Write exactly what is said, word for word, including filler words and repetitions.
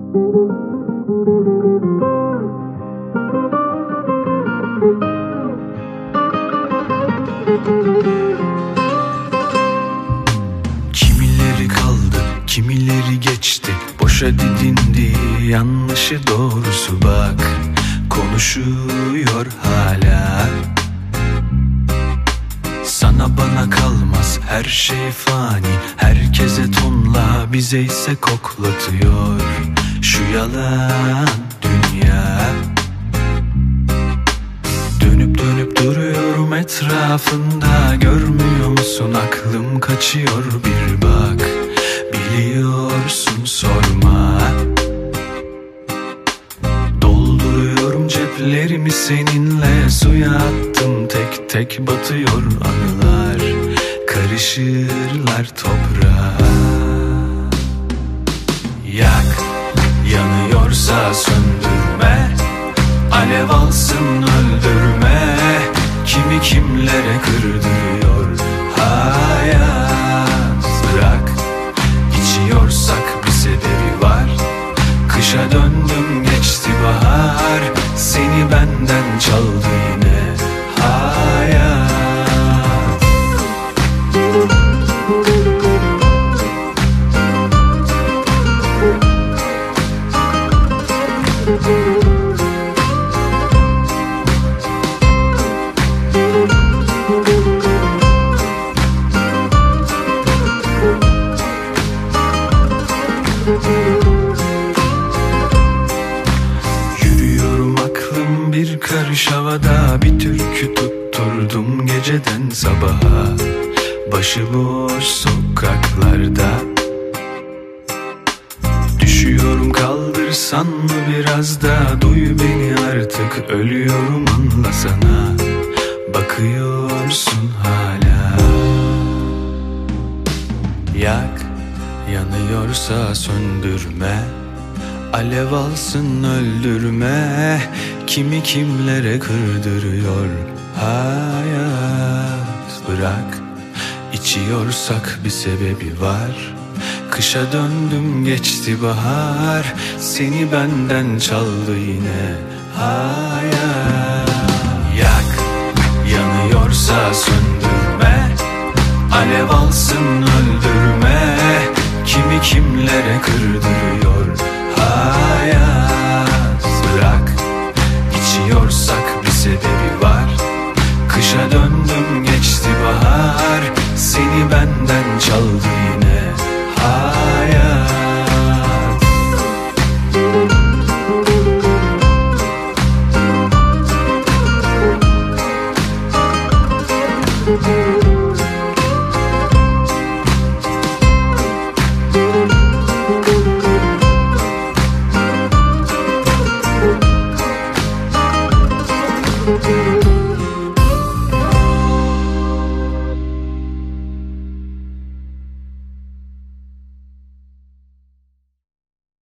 Kimileri kaldı, kimileri geçti, boşa didindi, yanlışı doğrusu bak, konuşuyor hala. Sana bana kalmaz, her şey fani, herkese tonla, bize ise koklatıyor şu yalan dünya. Dönüp dönüp duruyorum etrafında, görmüyor musun aklım kaçıyor, bir bak, biliyorsun sorma. Dolduruyorum ceplerimi seninle, suya attım tek tek batıyor anılar, karışırlar toprağa. Yak, yanıyorsa söndürme, alev alsın öldürme, kimi kimlere kırdırıyor hayat. Bırak, içiyorsak bir sebebi var, kışa döndüm geçti bahar, seni benden çaldı yine hayat. Yürüyorum aklım bir karış havada, bir türkü tutturdum geceden sabaha, başıboş sokaklarda. Düşüyorum, kaldırsan mı biraz da, duy beni artık, ölüyorum anlasana, bakıyorsun hala. Yak, yanıyorsa söndürme, alev alsın öldürme, kimi kimlere kırdırıyor hayat. Bırak, içiyorsak bir sebebi var, kışa döndüm geçti bahar, seni benden çaldı yine hayat. Yak, yanıyorsa söndürme, alev alsın öldürme, kimi kimlere kırdı